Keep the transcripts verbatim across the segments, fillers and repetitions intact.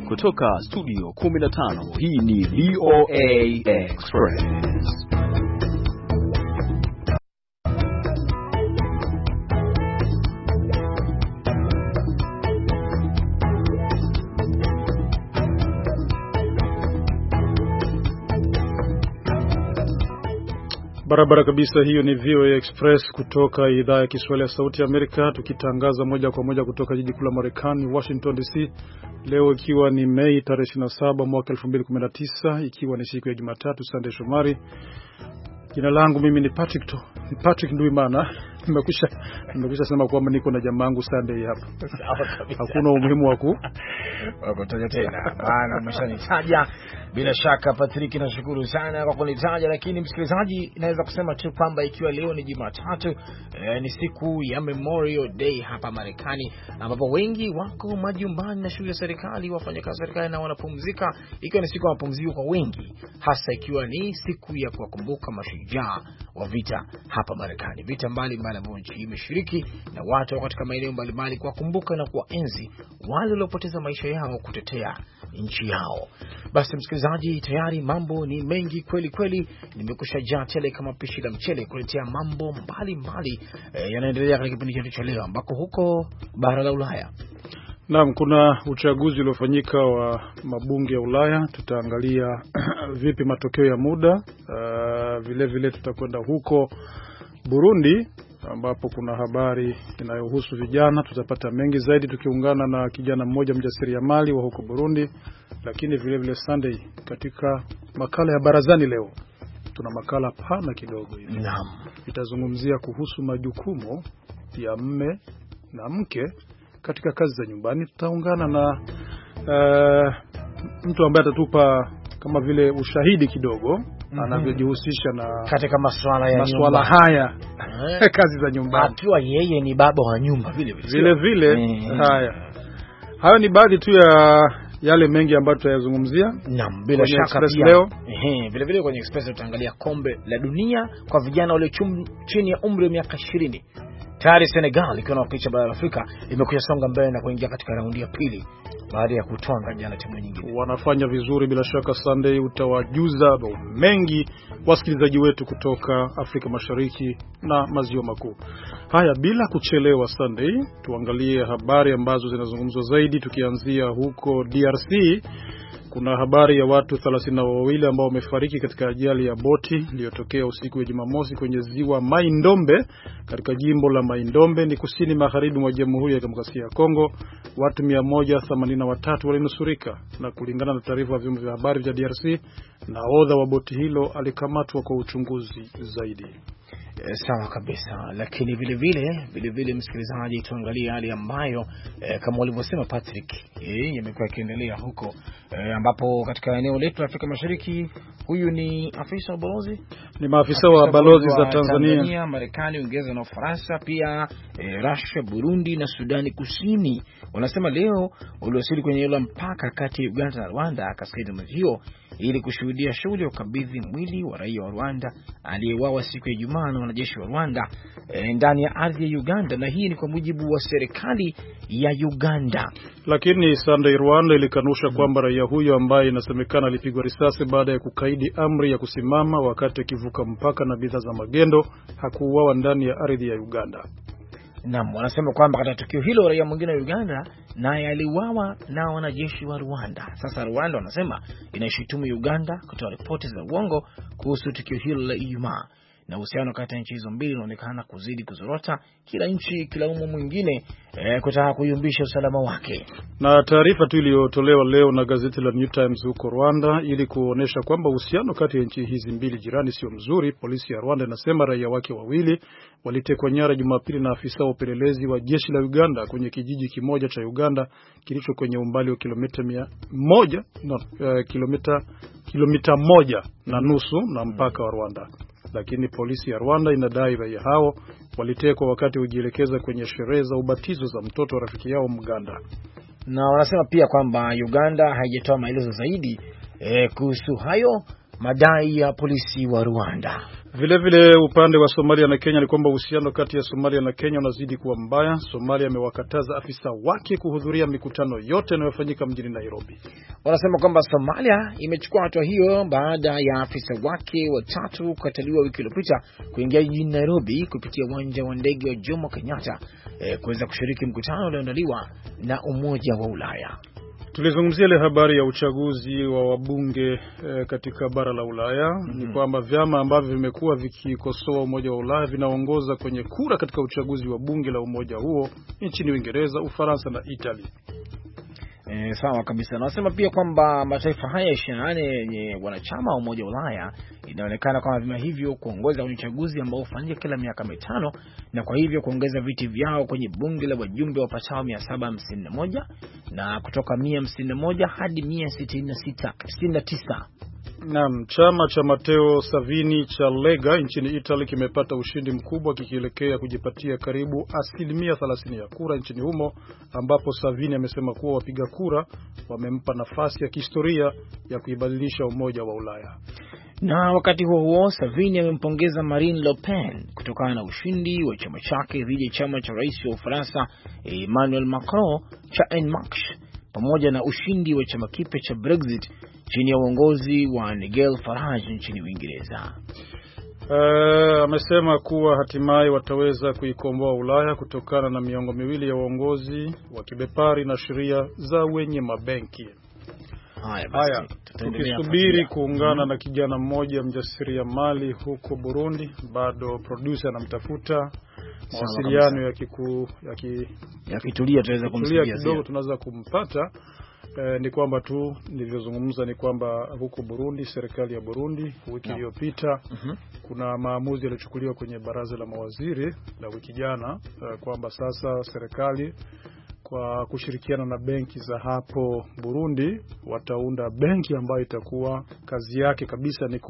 Kutoka studio kumi na tano, hii ni V O A Express. Barabara kabisa, hiyo ni V O A Express kutoka idhaa ya Kiswahili ya Sauti ya Amerika, tukitangaza moja kwa moja kutoka jiji kuu la Marekani, Washington D C. Leo ikiwa ni Mei tarehe ishirini na saba mwaka elfu mbili kumi na tisa, ikiwa ni siku ya Jumatatu. Sunday Shomari. Jina langu mimi ni Patrick to, ni Patrick Nduimana. Nimekwisha nimekwisha sema kwamba niko na jamaa wangu Sunday hapa. Hakuna umuhimu wa ku wakotaja tena. Bana umeshanitaja. Bila shaka Patrick, nashukuru sana kwa kunitaja, lakini msikilizaji, naweza kusema tu kwamba ikiwa leo ni Jumatatu, eh, ni siku ya Memorial Day hapa Marekani, ambapo wengi wako majumbani na shule za serikali, wafanyakazi wa serikali na wanapumzika, ikiwa ni siku ya mapumziko kwa wengi, hasa ikiwa ni siku ya kuwakumbuka mashujaa wa vita hapa Marekani. Vita mbalimbali ambavyo nchi imeshiriki, na watu katika maeneo mbalimbali kuwakumbuka na kuwaenzi wale waliopoteza maisha yao kutetea nchi yao. Basi msikilizaji, tayari mambo ni mengi kweli kweli, nimekushajaa tele kama pishi la mchele kuletea mambo mbalimbali e, yanaendelea katika kipindi chetu cha leo, ambako huko bara la Ulaya. Naam, kuna uchaguzi uliofanyika wa mabunge ya Ulaya. Tutaangalia vipi matokeo ya muda. Uh, vile vile tutakwenda huko Burundi, ambapo kuna habari inayohusu vijana. Tutapata mengi zaidi tukiungana na kijana mmoja mjasiriamali wa huko Burundi. Lakini vile vile Sunday, katika makala ya barazani leo tuna makala pana kidogo hivi. Naam. Itazungumzia kuhusu majukumu ya mme na mke katika kazi za nyumbani. Tutaungana na uh, mtu ambaye atatupa kama vile ushahidi kidogo, mm-hmm, anavyojihusisha na katika masuala ya masuala haya kazi za nyumbani, akiwa yeye ni baba wa nyumba vile vile vile, vile mm-hmm. Haya hayo ni baadhi tu ya yale mengi ambayo tutayazungumzia. Naam, bila shaka pia leo ehe, vile vile kwenye Express tutaangalia kombe la dunia kwa vijana wale chini ya umri wa miaka ishirini. Tayari Senegal ikiwa inawakilisha bara la Afrika imekuja songa mbele na kuingia katika raundi ya pili baada ya kutwanga jana timu nyingine. Wanafanya vizuri bila shaka. Sunday utawajuza mengi wasikilizaji wetu kutoka Afrika Mashariki na Maziwa Makuu. Haya, bila kuchelewa Sunday, tuangalie habari ambazo zinazungumzwa zaidi, tukianzia huko D R C. Kuna habari ya watu thelathini na wawili ambao wamefariki katika ajali ya boti iliyotokea usiku wa Jumamosi kwenye ziwa Mai Ndombe katika jimbo la Mai Ndombe, ni kusini magharibi mwa Jamhuri ya Demokrasia ya Kongo. Watu mia moja themanini na watatu walinusurika, na kulingana na taarifa ya vyombo vya habari vya D R C, nahodha wa boti hilo alikamatwa kwa uchunguzi zaidi. E, sawa kabisa. Lakini vile vile vile vile msikilizaji, tuangalie hali ambayo e, kama walivyosema Patrick, eh yamekuwa yakiendelea huko e, ambapo katika eneo letu la Afrika Mashariki, huyu ni afisa wa balozi, ni maafisa wa balozi za Tanzania, Tanzania, Marekani, Uingereza na Ufaransa, pia e, Russia, Burundi na Sudani Kusini. Wanasema leo waliwasili kwenye eneo la mpaka kati ya Uganda na Rwanda kaskazini mwa hiyo, ili kushuhudia shughuli ya ukabidhi mwili wa raia wa Rwanda aliyeuawa siku ya Ijumaa na wanajeshi wa Rwanda e, ndani ya ardhi ya Uganda, na hii ni kwa mujibu wa serikali ya Uganda. Lakini Sunday, Rwanda ilikanusha hmm, kwamba raia huyo ambaye inasemekana alipigwa risasi baada ya kukaidi amri ya kusimama wakati akivuka mpaka na bidhaa za magendo hakuuawa ndani ya ardhi ya Uganda. Naam, wanasema kwamba katika tukio hilo raia mwingine wa Uganda naye aliuawa na wanajeshi wa Rwanda. Sasa Rwanda wanasema inaishutumu Uganda kutoa ripoti za uongo kuhusu tukio hilo la Ijumaa, na uhusiano kati ya nchi hizo mbili unaonekana kuzidi kuzorota, kila nchi kilaumu mwingine e, kutaka kuyumbisha usalama wake. Na taarifa tu iliyotolewa leo na gazeti la New Times huko Rwanda ili kuonesha kwamba uhusiano kati ya nchi hizi mbili jirani sio mzuri. Polisi ya Rwanda inasema raia wake wawili walitekwa nyara Jumapili na afisa wa upelelezi wa jeshi la Uganda kwenye kijiji kimoja cha Uganda kilicho kwenye umbali wa kilomita mia moja no, uh, kilomita kilomita moja na nusu na mpaka wa Rwanda. Lakini polisi ya Rwanda inadai raia hao walitekwa wakati wakielekeza kwenye sherehe za ubatizo za mtoto wa rafiki yao Mganda. Na wanasema pia kwamba Uganda haijatoa maelezo zaidi e, kuhusu hayo madai ya polisi wa Rwanda. Vile vile upande wa Somalia na Kenya ni kwamba uhusiano kati ya Somalia na Kenya unazidi kuwa mbaya. Somalia amewakataza afisa wake kuhudhuria mikutano yote inayofanyika mjini Nairobi. Wanasema kwamba Somalia imechukua hatua hiyo baada ya afisa wake watatu kukataliwa wiki iliyopita kuingia jijini Nairobi kupitia uwanja wa ndege wa Jomo Kenyatta eh, kuweza kushiriki mkutano ulioandaliwa na Umoja wa Ulaya. Tulizungumzia ile habari ya uchaguzi wa wabunge e, katika bara la Ulaya. Mm-hmm. Ni kwamba vyama ambavyo vimekuwa vikikosoa Umoja wa Ulaya vinaongoza kwenye kura katika uchaguzi wa bunge la umoja huo nchini Uingereza, Ufaransa na Italy. E, sawa kabisa. Nasema pia kwamba mataifa haya ishirini na nane yenye wanachama wa Umoja wa Ulaya inaonekana kama vima hivyo kuongoza kwenye uchaguzi ambao hufanyika kila miaka mitano, na kwa hivyo kuongeza viti vyao kwenye bunge la wajumbe wapatao mia saba hamsini na moja na kutoka mia hamsini na moja hadi mia sitini na tisa. Naam, chama cha Matteo Salvini cha Lega nchini Italy kimepata ushindi mkubwa kikielekea kujipatia karibu asilimia thelathini ya kura nchini humo, ambapo Salvini amesema kuwa wapiga kura wamempa nafasi ya kihistoria ya kuibadilisha Umoja wa Ulaya. Na wakati huo huo, Salvini amempongeza Marine Le Pen kutokana na ushindi wa chama chake dhidi ya chama cha rais wa Ufaransa Emmanuel Macron cha En Marche, pamoja na ushindi wa chama kipya cha Brexit chini ya uongozi wa Nigel Farage nchini Uingereza. Uh, amesema kuwa hatimaye wataweza kuikomboa Ulaya kutokana na miongo miwili ya uongozi wa kibepari na sheria za wenye mabenki. Haya basi, tukisubiri kuungana hmm. na kijana mmoja mjasiriamali huko Burundi. Bado producer anamtafuta, mawasiliano ya kiku ya ki, yakitulia tutaweza kumsaidia kidogo, tunaweza kumpata. Eh, ni kwamba tu nilivyozungumza ni kwamba huko Burundi, serikali ya Burundi wiki iliyopita no. uh-huh. kuna maamuzi yaliyochukuliwa kwenye baraza la mawaziri la wiki jana, eh, kwamba sasa serikali kwa kushirikiana na benki za hapo Burundi wataunda benki ambayo itakuwa kazi yake kabisa ni ku,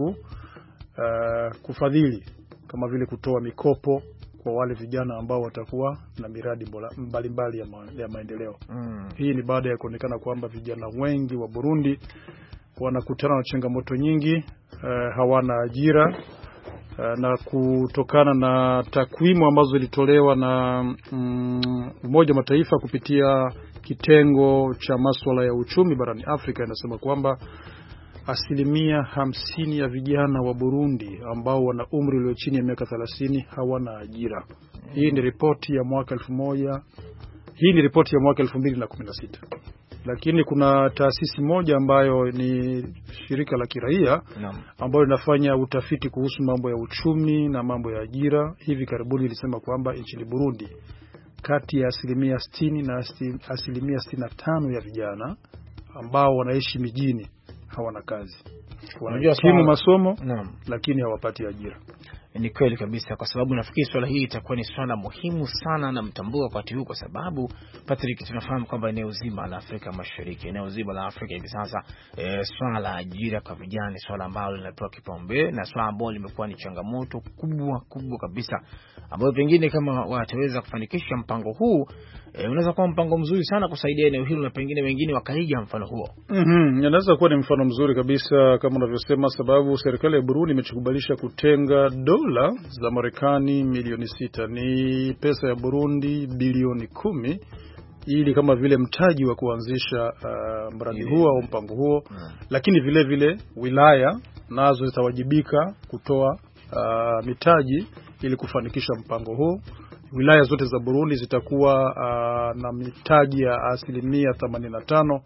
uh, kufadhili kama vile kutoa mikopo kwa wale vijana ambao watakuwa na miradi mbalimbali ya, ma, ya maendeleo. Mm. Hii ni baada ya kuonekana kwamba vijana wengi wa Burundi wanakutana na changamoto nyingi, uh, hawana ajira, uh, na kutokana na takwimu ambazo zilitolewa na um, Umoja wa Mataifa kupitia kitengo cha masuala ya uchumi barani Afrika, inasema kwamba asilimia hamsini ya vijana wa Burundi ambao wana umri ulio chini ya miaka thelathini hawana ajira. Hii ni ripoti ya mwaka elfu moja Hii ni ripoti ya mwaka elfu mbili na kumi na sita. Lakini kuna taasisi moja ambayo ni shirika la kiraia ambayo linafanya utafiti kuhusu mambo ya uchumi na mambo ya ajira. Hivi karibuni ilisema kwamba nchini Burundi kati ya asilimia sitini na asilimia sitini na tano ya vijana ambao wanaishi mijini hawana kazi. Wanahitimu masomo no. lakini hawapati ajira. Ni kweli kabisa, kwa sababu nafikiri swala hili itakuwa ni swala muhimu sana na mtambuka wakati huu, kwa sababu Patrick, tunafahamu kwamba eneo zima la Afrika Mashariki, eneo zima la Afrika hivi sasa e, swala la ajira kwa vijana ni swala ambalo linapewa kipaumbele na swala ambalo limekuwa ni changamoto kubwa kubwa kabisa, ambayo pengine kama wataweza kufanikisha mpango huu e, unaweza kuwa mpango mzuri sana kusaidia eneo hilo, na pengine wengine wakaiga mfano huo. Mhm, inaweza kuwa ni mfano mzuri kabisa kama unavyosema, sababu serikali ya Burundi imechukubalisha kutenga dola za Marekani milioni sita, ni pesa ya Burundi bilioni kumi, ili kama vile mtaji wa kuanzisha uh, mradi huo au mpango huo. Hmm. Lakini vile vile wilaya nazo zitawajibika kutoa uh, mitaji ili kufanikisha mpango huu. Wilaya zote za Burundi zitakuwa uh, na mitaji ya asilimia themanini na tano,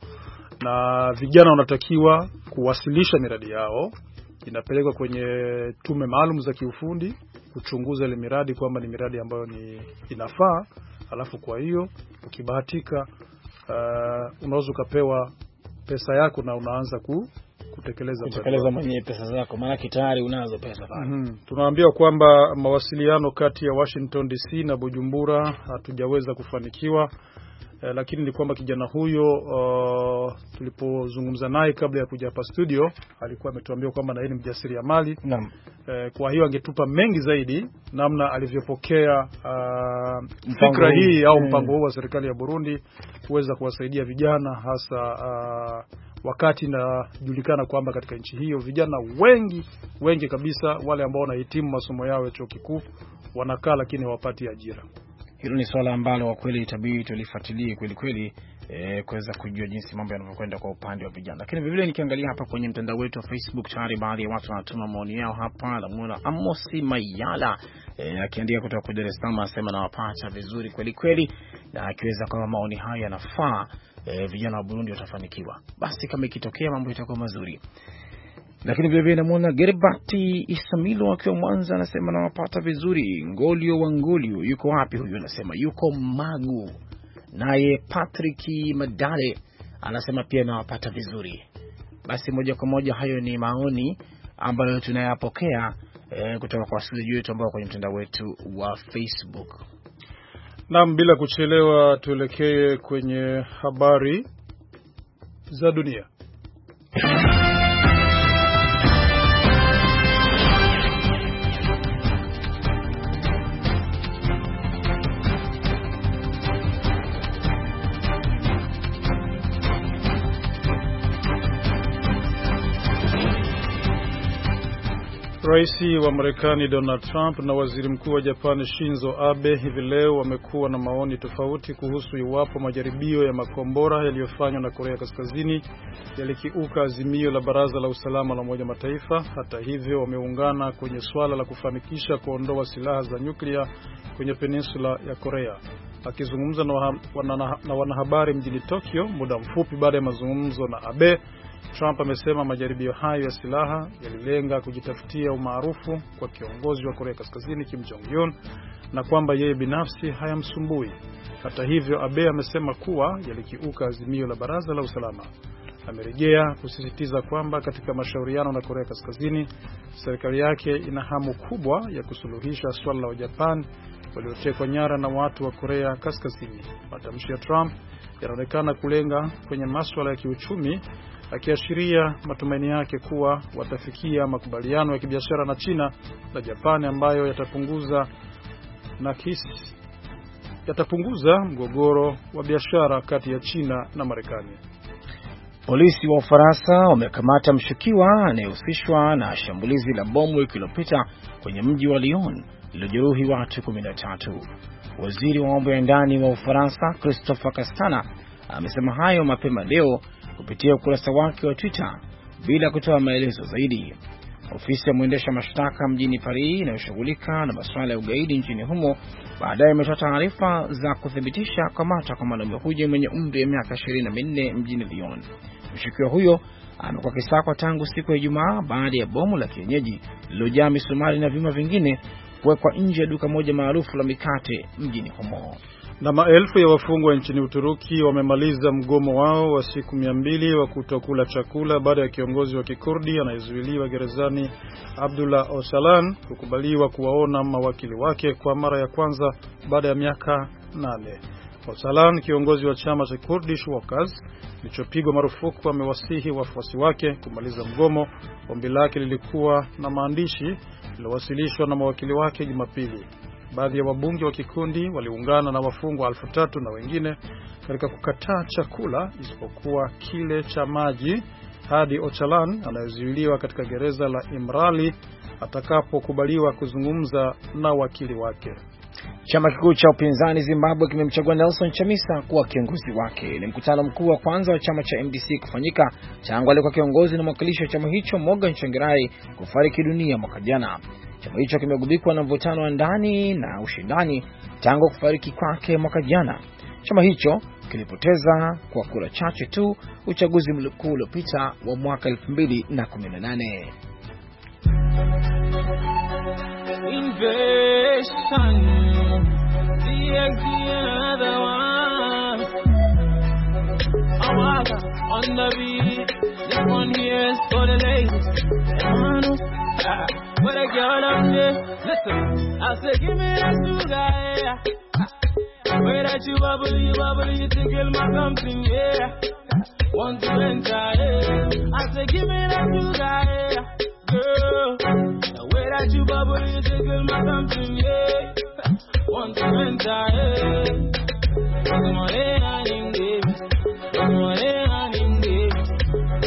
na vijana wanatakiwa kuwasilisha miradi yao. Inapelekwa kwenye tume maalum za kiufundi kuchunguza ile miradi kwamba ni miradi ambayo ni inafaa. Alafu kwa hiyo ukibahatika uh, unaweza kupewa pesa yako na unaanza ku kutekeleza kutekeleza mwenye pesa zako, maana tayari unazo pesa pale. Mm-hmm. Tunaambiwa kwamba mawasiliano kati ya Washington D C na Bujumbura hatujaweza kufanikiwa. Eh, lakini ni kwamba kijana huyo uh, tulipozungumza naye kabla ya kuja hapa studio alikuwa ametuambia kwamba na yeye ni mjasiriamali. Naam. Eh, kwa hiyo angetupa mengi zaidi namna alivyopokea uh, fikra hii au mpango huu wa serikali ya Burundi kuweza kuwasaidia vijana, hasa uh, wakati inajulikana kwamba katika nchi hiyo vijana wengi wengi kabisa wale ambao wanahitimu masomo yao ya chuo kikuu wanakaa lakini hawapati ajira. Hilo ni swala ambalo kwa kweli itabidi tulifuatilie kweli kweli eh, kuweza kujua jinsi mambo yanavyokwenda kwa upande wa vijana. Lakini vile vile nikiangalia hapa kwenye mtandao wetu wa Facebook tayari baadhi ya watu wanatuma maoni yao hapa. Namuona Amosi Mayala eh, akiandika kutoka kwa Dar es Salaam, anasema nawapata vizuri kweli kweli, na akiweza kama maoni haya yanafaa, eh, vijana wa Burundi watafanikiwa. Basi kama ikitokea mambo itakuwa mazuri. Lakini vile vile namuona Gerbati Isamilo akiwa Mwanza, anasema nawapata vizuri. Ngolio wa Ngolio yuko wapi huyu? Anasema yuko Magu. Naye Patrick Madale anasema pia nawapata vizuri. Basi moja kwa moja hayo ni maoni ambayo tunayapokea eh, kutoka kwa wasikilizaji wetu ambao kwenye mtandao wetu wa Facebook. Naam, bila kuchelewa tuelekee kwenye habari za dunia. Rais wa Marekani Donald Trump na waziri mkuu wa Japan Shinzo Abe hivi leo wamekuwa na maoni tofauti kuhusu iwapo majaribio ya makombora yaliyofanywa na Korea Kaskazini yalikiuka azimio la Baraza la Usalama la Umoja Mataifa. Hata hivyo, wameungana kwenye swala la kufanikisha kuondoa silaha za nyuklia kwenye peninsula ya Korea. Akizungumza na wanahabari mjini Tokyo muda mfupi baada ya mazungumzo na Abe, Trump amesema majaribio hayo ya silaha yalilenga kujitafutia umaarufu kwa kiongozi wa Korea Kaskazini Kim Jong Un na kwamba yeye binafsi hayamsumbui. Hata hivyo, Abe amesema kuwa yalikiuka azimio la Baraza la Usalama. Amerejea kusisitiza kwamba katika mashauriano na Korea Kaskazini, serikali yake ina hamu kubwa ya kusuluhisha swala la Japan waliotekwa nyara na watu wa Korea Kaskazini. Matamshi ya Trump yanaonekana kulenga kwenye masuala ya kiuchumi, akiashiria matumaini yake kuwa watafikia makubaliano ya kibiashara na China na Japani ambayo yatapunguza na kisi yatapunguza mgogoro wa biashara kati ya China na Marekani. Polisi wa Ufaransa wamekamata mshukiwa anayehusishwa na shambulizi la bomu wiki iliyopita kwenye mji wa Lyon lililojeruhi watu kumi na tatu. Waziri wa mambo ya ndani wa Ufaransa Christophe Castana amesema hayo mapema leo kupitia ukurasa wake wa Twitter bila kutoa maelezo zaidi. Ofisi ya mwendesha mashtaka mjini Paris inayoshughulika na masuala ya ugaidi nchini humo baadaye imetoa taarifa za kuthibitisha kamata kwa mwanaume huyo mwenye umri wa miaka ishirini na minne mjini Lyon. Mshukiwa huyo amekuwa kisakwa tangu siku ya Ijumaa baada ya bomu la kienyeji lililojaa misumari na vyuma vingine kuwekwa nje ya duka moja maarufu la mikate mjini humo. Na maelfu ya wafungwa nchini Uturuki wamemaliza mgomo wao wa siku mia mbili wa kutokula chakula baada ya kiongozi wa Kikurdi anayezuiliwa gerezani Abdullah Öcalan kukubaliwa kuwaona mawakili wake kwa mara ya kwanza baada ya miaka nane. Öcalan, kiongozi wa chama cha Kurdish Workers kilichopigwa marufuku, amewasihi wafuasi wake kumaliza mgomo. Ombi lake lilikuwa na maandishi yaliyowasilishwa na mawakili wake Jumapili. Baadhi ya wabunge wa kikundi waliungana na wafungwa elfu tatu na wengine katika kukataa chakula isipokuwa kile cha maji hadi Öcalan anayezuiliwa katika gereza la Imrali atakapokubaliwa kuzungumza na wakili wake. Chama kikuu cha upinzani Zimbabwe kimemchagua Nelson Chamisa kuwa kiongozi wake. Ni mkutano mkuu wa kwanza wa chama cha M D C kufanyika tangu alikuwa kiongozi na mwakilishi wa chama hicho Morgan Tsvangirai kufariki dunia mwaka jana. Chama hicho kimegubikwa na mvutano wa ndani na ushindani tangu kufariki kwake mwaka jana. Chama hicho kilipoteza kwa kura chache tu uchaguzi mkuu uliopita wa mwaka elfu mbili na kumi na nane. Invasion, the other one. Awaga on the beat, this one here is for the ladies. Ah, what a girl up there. Listen, I said give me that sugar, yeah. Way that you bubble, you bubble, you tickle my something, yeah. Want to enter, yeah. I said give me that sugar, yeah. Girl, the way that you bubble, you tickle my something, yeah. Want to enter, yeah. Come on, yeah, I'm in, baby. Come on, yeah, I'm in, baby.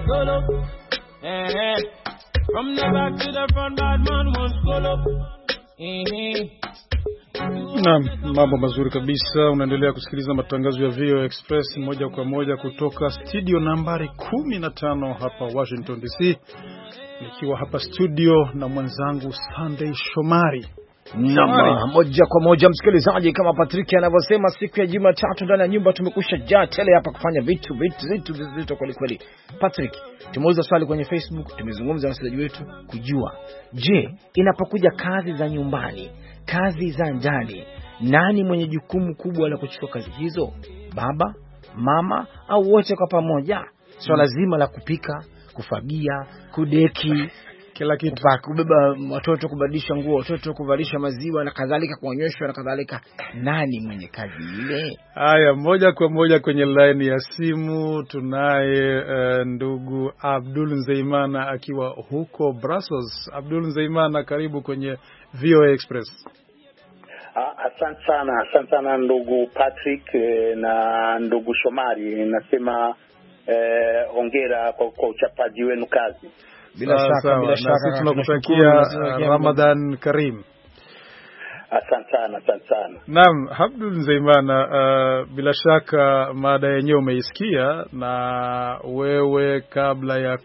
solo. Eh, from the back to the front, bad man won't solo. Eh. Naam, mambo mazuri kabisa. Unaendelea kusikiliza matangazo ya V O A Express moja kwa moja kutoka studio nambari kumi na tano hapa Washington D C. Nikiwa hapa studio na mwenzangu Sunday Shomari. Nama, moja kwa moja msikilizaji, kama Patrick anavyosema, siku ya Jumatatu ndani ya nyumba tumekusha jaa tele hapa kufanya vitu vitu vitu vitu kweli kweli. Patrick, tumeuliza swali kwenye Facebook, tumezungumza na wasikilizaji wetu kujua, je, inapokuja kazi za nyumbani, kazi za ndani, nani mwenye jukumu kubwa la kuchukua kazi hizo? Baba, mama au wote kwa pamoja? Swala so, zima la kupika, kufagia, kudeki, kila kitu, kubeba watoto, kubadilisha nguo watoto, kuvalisha maziwa na kadhalika, kuonyeshwa na kadhalika, nani mwenye kazi ile? Haya, moja kwa moja kwenye line ya simu tunaye uh, ndugu Abdul Nzeimana akiwa huko Brussels. Abdul Nzeimana, karibu kwenye V O A Express. Ah, asante sana, asante sana ndugu Patrick eh, na ndugu Shomari. Nasema eh, hongera kwa, kwa uchapaji wenu kazi. Bila shaka, sawa, bila shaka sisi tunakutakia Ramadan Karim. Asante sana, asante sana. Naam, Abdul Nzeimana, uh, bila shaka mada yenyewe umeisikia, na wewe kabla ya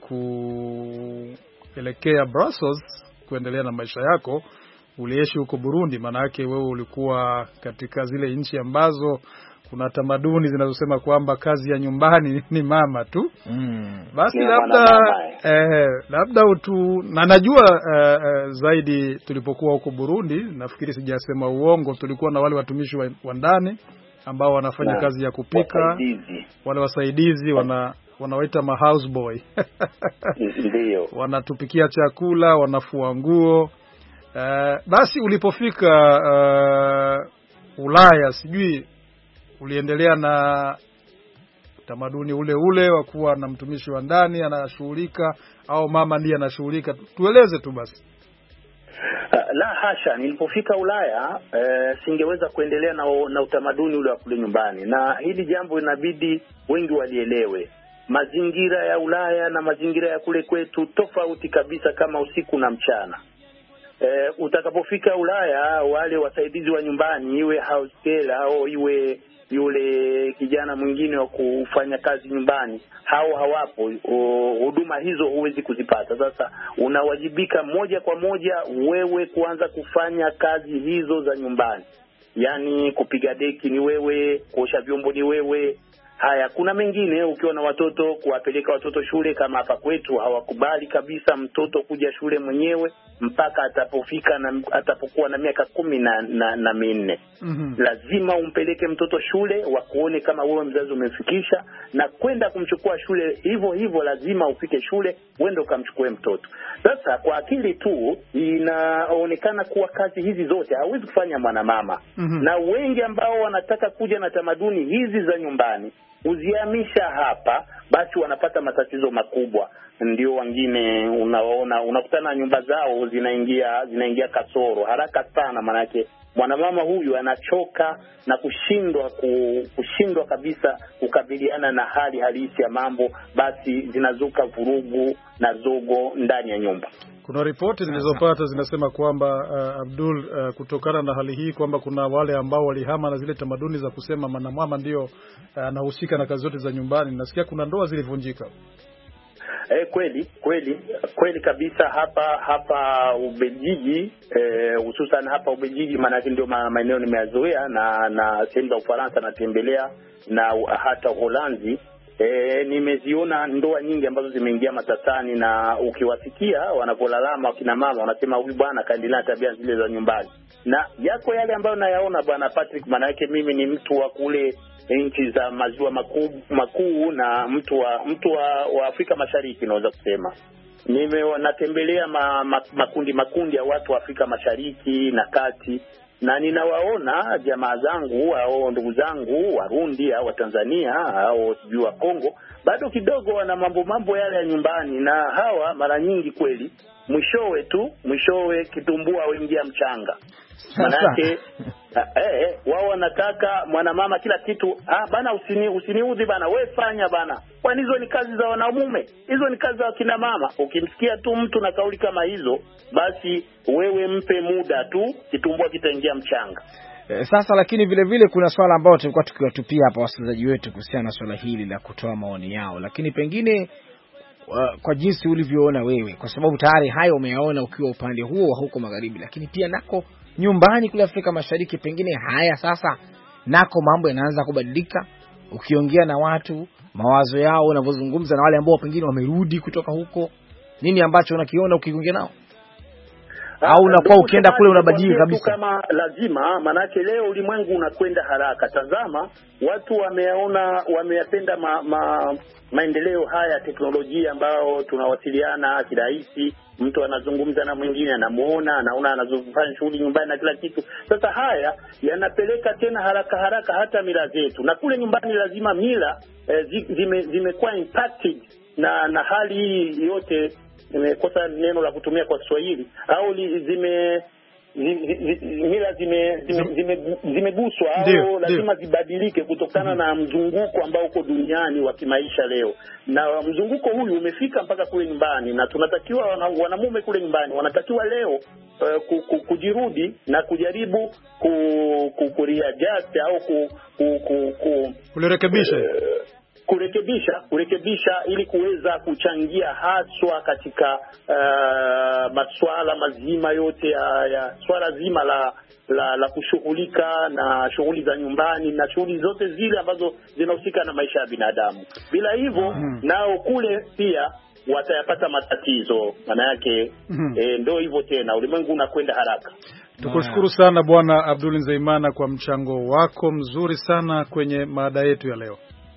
kuelekea Brussels kuendelea na maisha yako uliishi huko Burundi. Maana yake wewe ulikuwa katika zile nchi ambazo kuna tamaduni zinazosema kwamba kazi ya nyumbani ni mama tu. Mm. Basi yeah, labda eh, labda utu, na najua eh, zaidi tulipokuwa huko Burundi, nafikiri sijasema uongo, tulikuwa na wale watumishi wa, wa ndani ambao wanafanya na kazi ya kupika, wasaidizi. Wale wasaidizi wana wanawaita ma houseboy. Ndio. Wanatupikia chakula, wanafua nguo. Eh, basi ulipofika uh, Ulaya, sijui uliendelea na tamaduni ule ule wa kuwa na mtumishi wa ndani anashughulika au mama ndiye anashughulika? Tueleze tu basi. Uh, la hasha, nilipofika Ulaya uh, singeweza kuendelea na, na utamaduni ule wa kule nyumbani, na hili jambo inabidi wengi walielewe. Mazingira ya Ulaya na mazingira ya kule kwetu tofauti kabisa, kama usiku na mchana. Uh, utakapofika Ulaya, wale wasaidizi wa nyumbani, iwe house girl au iwe yule kijana mwingine wa kufanya kazi nyumbani, hao hawapo. Huduma hizo huwezi kuzipata. Sasa unawajibika moja kwa moja wewe kuanza kufanya kazi hizo za nyumbani. Yaani kupiga deki ni wewe, kuosha vyombo ni wewe. Haya, kuna mengine ukiwa na watoto, kuwapeleka watoto shule. Kama hapa kwetu hawakubali kabisa mtoto kuja shule mwenyewe mpaka atapofika na atapokuwa na miaka kumi na, na, na minne. Mm-hmm. Lazima umpeleke mtoto shule, wakuone kama wewe mzazi umefikisha, na kwenda kumchukua shule hivyo hivyo lazima ufike shule uende ukamchukue mtoto. Sasa kwa akili tu inaonekana kuwa kazi hizi zote hawezi kufanya mwanamama. Mm-hmm. Na wengi ambao wanataka kuja na tamaduni hizi za nyumbani uzihamisha hapa, basi wanapata matatizo makubwa. Ndio wengine unaona unakutana nyumba zao zinaingia zinaingia kasoro haraka sana, maana yake mwanamama huyu anachoka na kushindwa kushindwa kabisa kukabiliana na hali halisi ya mambo, basi zinazuka vurugu na zogo ndani ya nyumba. Kuna ripoti zilizopata zinasema kwamba uh, Abdul, uh, kutokana na hali hii kwamba kuna wale ambao walihama na zile tamaduni za kusema mwanamama ndio anahusika uh, na kazi zote za nyumbani. Nasikia kuna ndoa zilivunjika. Eh, kweli kweli kweli kabisa hapa hapa Ubelgiji, eh, hususan hapa Ubelgiji, maana ndio maeneo nimeyazoea, na na sehemu za Ufaransa natembelea, na hata Uholanzi. E, nimeziona ndoa nyingi ambazo zimeingia matatani, na ukiwasikia wanapolalama wakina mama wanasema huyu bwana kaendelea tabia zile za nyumbani. Na yako yale ambayo nayaona bwana Patrick, maana yake mimi ni mtu wa kule nchi za maziwa makuu makuu na mtu wa mtu wa, wa Afrika Mashariki, naweza kusema. Nime natembelea ma, ma, makundi makundi ya watu wa Afrika Mashariki na Kati, na ninawaona jamaa zangu au ndugu zangu Warundi au wa Tanzania au sijui wa Kongo bado kidogo wana mambo mambo yale ya nyumbani, na hawa mara nyingi kweli mwishowe tu mwishowe kitumbua wengia mchanga. Manake eh, eh, wao wanataka mwanamama kila kitu. Ah bana, usini usiniudhi bana, wewe fanya bana. Kwani hizo ni kazi za wanaume? Hizo ni kazi za kina mama. Ukimsikia tu mtu na kauli kama hizo, basi wewe mpe muda tu, kitumbua kitaingia mchanga. E, sasa lakini vile vile kuna swala ambalo tulikuwa tukiwatupia hapa wasikilizaji wetu kuhusiana na swala hili la kutoa maoni yao, lakini pengine uh, kwa jinsi ulivyoona wewe, kwa sababu tayari hayo umeyaona ukiwa upande huo wa huko magharibi, lakini pia nako nyumbani kule Afrika Mashariki pengine haya sasa nako mambo yanaanza kubadilika, ukiongea na watu mawazo yao, unavyozungumza na wale ambao pengine wamerudi kutoka huko, nini ambacho unakiona ukiongea nao? Au unakuwa ukienda kule unabadilika kabisa kama lazima? Manake leo ulimwengu unakwenda haraka. Tazama, watu wameona, wameyapenda ma, ma, maendeleo haya teknolojia ambao tunawasiliana kirahisi, mtu anazungumza na mwingine, anamuona, anaona anazofanya shughuli nyumbani na kila kitu. Sasa haya yanapeleka tena haraka haraka hata mila zetu, na kule nyumbani lazima mila eh, zime zimekuwa impacted na na hali hii yote. Nimekosa neno la kutumia kwa Kiswahili, au zime mila zime zimeguswa au lazima zibadilike kutokana na mzunguko ambao uko duniani wa kimaisha leo. Na mzunguko huyu umefika mpaka kule nyumbani, na tunatakiwa wanamume kule nyumbani wanatakiwa leo uh, kujirudi na kujaribu kureadjust au kurekebisha kurekebisha kurekebisha ili kuweza kuchangia haswa katika uh, masuala mazima yote ya, ya swala zima la la, la kushughulika na shughuli za nyumbani na shughuli zote zile ambazo zinahusika na maisha ya binadamu. Bila hivyo mm-hmm. nao kule pia watayapata matatizo. Maana yake mm-hmm. e, ndio hivyo tena, ulimwengu unakwenda haraka. Tukushukuru sana Bwana Abdul Nzeimana kwa mchango wako mzuri sana kwenye mada yetu ya leo.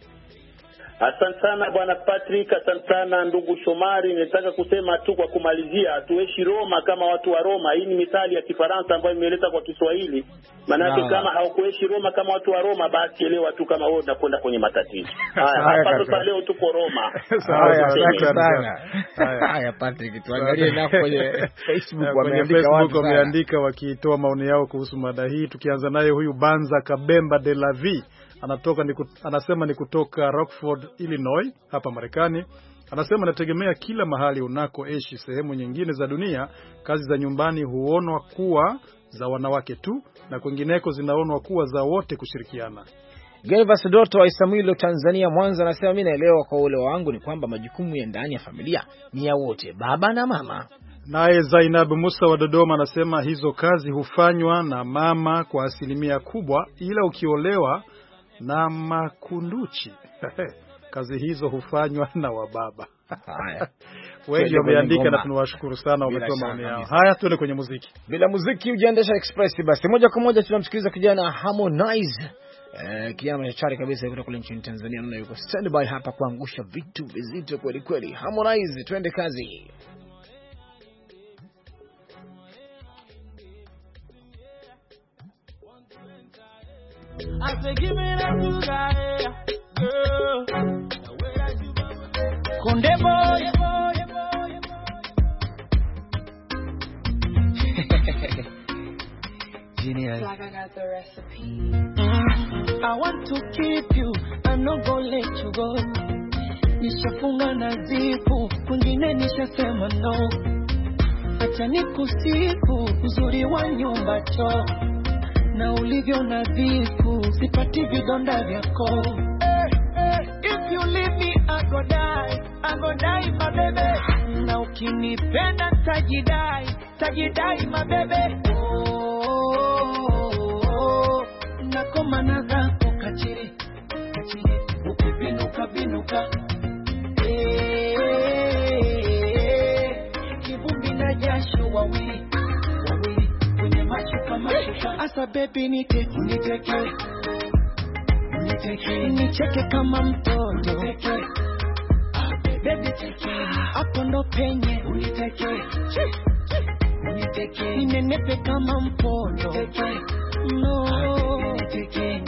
Asante sana Bwana Patrick, asante sana ndugu Shomari. Nataka kusema tu kwa kumalizia, tuishi Roma kama watu wa Roma. Hii ni mithali ya Kifaransa ambayo imeleta kwa Kiswahili. Maana yake kama haukuishi Roma kama watu wa Roma, basi elewa tu kama wewe unakwenda kwenye matatizo. Haya, hapa sasa leo tuko Roma. Haya, asante sana. Haya Patrick, tuangalie na kwenye Facebook wameandika watu wameandika wakitoa maoni yao kuhusu mada hii. Tukianza naye huyu Banza Kabemba de la Vie. Anatoka ni, anasema ni kutoka Rockford, Illinois hapa Marekani. Anasema nategemea kila mahali unakoishi sehemu nyingine za dunia, kazi za nyumbani huonwa kuwa za wanawake tu na kwingineko zinaonwa kuwa za wote kushirikiana. Gervas Doto wa Isamilo Tanzania Mwanza anasema mimi naelewa kwa ule wangu ni kwamba majukumu ya ndani ya familia ni ya wote, baba na mama. Naye Zainab Musa wa Dodoma anasema hizo kazi hufanywa na mama kwa asilimia kubwa, ila ukiolewa na makunduchi kazi hizo hufanywa na wababa. Haya. Wengi wameandika na tunawashukuru sana wametoa maoni yao. Haya, tuende kwenye muziki. Bila muziki ujiendesha express basi. Moja kwa moja tunamsikiliza kijana Harmonize. Eh, kijana machachari kabisa kutoka kule nchini Tanzania, na yuko standby hapa kuangusha vitu vizito kweli kweli. Harmonize, twende kazi. I say give me that sugar, girl. Konde boy, genius. Like I got the recipe. Mm. I want to keep you, I'm not gonna let you go. Nishafunga na zipu, kwingine nishasema no. Acha nikusifu uzuri wa nyumba cho, na ulivyo nadhifu, sipati vidonda vyako. Hey, hey, if you leave me, I go die, I go die my baby. Na ukinipenda tajidai, tajidai my baby. Oh, oh, oh, oh. Nakoma na zako kachiri, kachiri, ukibinuka binuka. Hey, hey, hey. Kivumbi na jasho wawili, wawili. Asa baby nite, niteke, niteke, nicheke kama mtoto, niteke, baby teke, hapo ndo penye, niteke, niteke, ninenepe kama mpondo, niteke, no, niteke.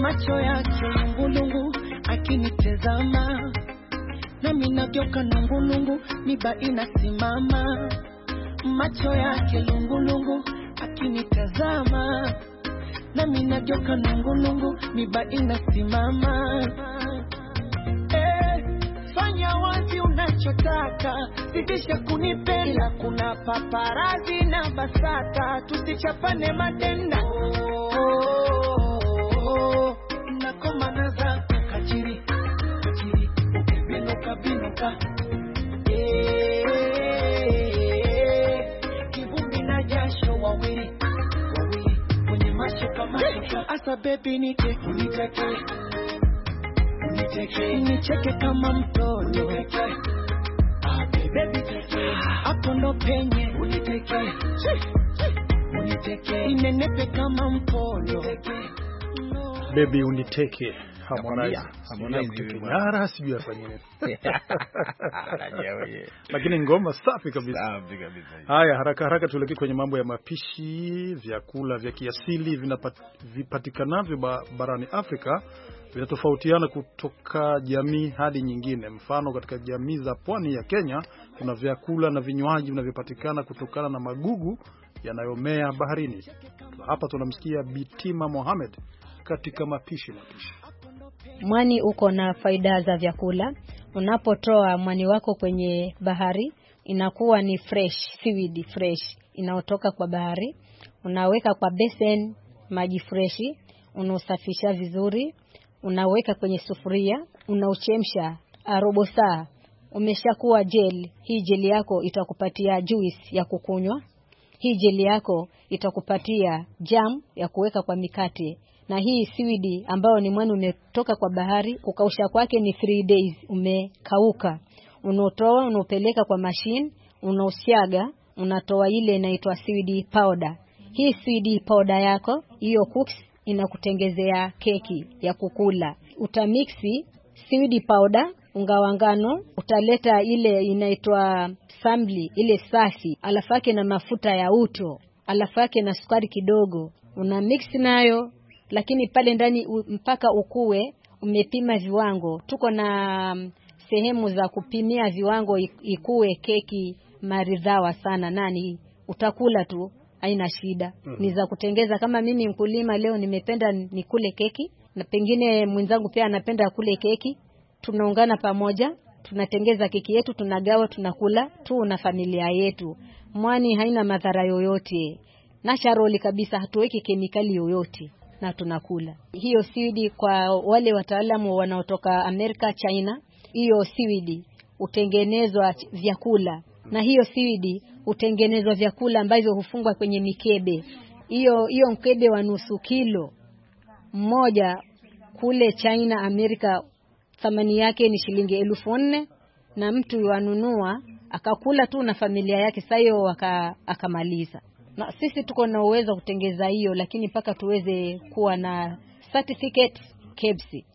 macho yake lungulungu akinitazama, nami nageuka nungulungu miba inasimama. Macho yake lungulungu akinitazama, nami nageuka nungulungu miba inasimama. Eh, fanya wazi unachotaka, zidisha kunipenda, kuna paparazi na basata, tusichapane madenda. Oh, oh, oh, nakoma naza kachiri kachiri ukibinuka binuka, eh, kivumbi na jasho wawili wawili kwenye macho kama shuka. Asa baby nite uniteke uniteke nicheke kama mtoto uniteke, ah baby teke hapo ndo penye uniteke uniteke inenepe kama mpono baby uniteke. Harmonize Harmonize Nyara sijui afanye nini. Lakini ngoma safi kabisa. Safi kabisa. Haya, haraka haraka tuelekee kwenye mambo ya mapishi. Vyakula vya kiasili vinapatikanavyo barani Afrika vinatofautiana kutoka jamii hadi nyingine. Mfano, katika jamii za pwani ya Kenya kuna vyakula na vinywaji vinavyopatikana kutokana na magugu yanayomea baharini. Hapa tunamsikia Bitima Mohamed katika mapishi mapishi. Mwani uko na faida za vyakula. Unapotoa mwani wako kwenye bahari, inakuwa ni fresh, seaweed fresh inayotoka kwa bahari. Unaweka kwa basin maji freshi, unaosafisha vizuri, unaweka kwenye sufuria, unauchemsha robo saa. Umeshakuwa gel. Hii gel yako itakupatia juice ya kukunywa. Hii gel yako itakupatia jam ya kuweka kwa mikate. Na hii seaweed ambayo ni mwani umetoka kwa bahari, kukausha kwake ni three days, umekauka. Unotoa, unopeleka kwa machine, unaosiaga, unatoa ile inaitwa seaweed powder. Hii seaweed powder yako, hiyo cooks inakutengezea keki ya kukula. Utamixi seaweed powder, unga wa ngano, utaleta ile inaitwa samli, ile safi, alafu yake na mafuta ya uto, alafu yake na sukari kidogo. Una mix nayo, lakini pale ndani mpaka ukue umepima viwango. Tuko na um, sehemu za kupimia viwango ikue keki maridhawa sana, nani utakula tu haina shida. Mm -hmm. Ni za kutengeza. Kama mimi mkulima leo nimependa nikule keki na pengine mwenzangu pia anapenda kule keki, tunaungana pamoja, tunatengeza keki yetu, tunagawa, tunakula tu na familia yetu. Mwani haina madhara yoyote, natural kabisa, hatuweki kemikali yoyote na tunakula. Hiyo seaweed kwa wale wataalamu wanaotoka Amerika, China, hiyo seaweed utengenezwa vyakula. Na hiyo seaweed utengenezwa vyakula ambavyo hufungwa kwenye mikebe. Hiyo hiyo mkebe wa nusu kilo mmoja kule China, Amerika, thamani yake ni shilingi elfu nne, na mtu wanunua akakula tu na familia yake, sasa hiyo akamaliza. Na sisi tuko na uwezo kutengeza hiyo, lakini paka tuweze kuwa na certificate K E B S.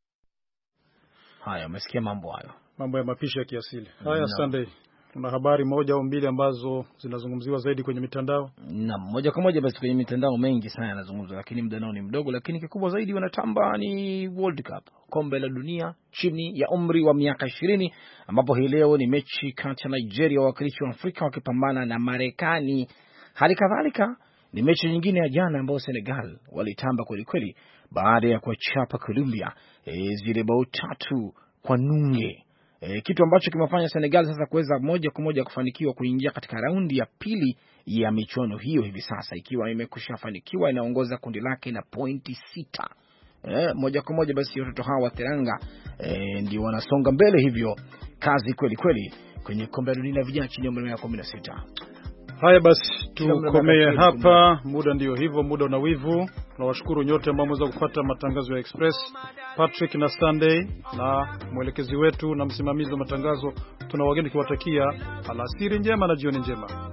Haya, umesikia mambo hayo, mambo ya mapishi ya kiasili. Haya, no. Sunday, kuna habari moja au mbili ambazo zinazungumziwa zaidi kwenye mitandao? Na moja kwa moja basi kwenye mitandao mengi sana yanazungumzwa, lakini muda nao ni mdogo, lakini kikubwa zaidi wanatamba ni World Cup, kombe la dunia chini ya umri wa miaka ishirini, ambapo hii leo ni mechi kati ya Nigeria, wakilishi wa Afrika, wakipambana na Marekani. Hali kadhalika ni mechi nyingine ya jana ambayo Senegal walitamba kweli kweli baada ya kuchapa Colombia e, zile bao tatu kwa nunge. E, kitu ambacho kimefanya Senegal sasa kuweza moja kwa moja kufanikiwa kuingia katika raundi ya pili ya michuano hiyo hivi sasa, ikiwa imekushafanikiwa, inaongoza kundi lake na pointi sita. E, moja kwa moja basi watoto hawa wa Teranga e, ndio wanasonga mbele, hivyo kazi kweli kweli kwenye kombe la dunia vijana chini ya umri wa miaka kumi na sita. Haya basi tukomee hapa, muda ndio hivyo, muda una wivu. Tunawashukuru nyote ambao mweza kupata matangazo ya Express, Patrick na Sunday na mwelekezi wetu na msimamizi wa matangazo. Tuna wageni kiwatakia alasiri njema na jioni njema.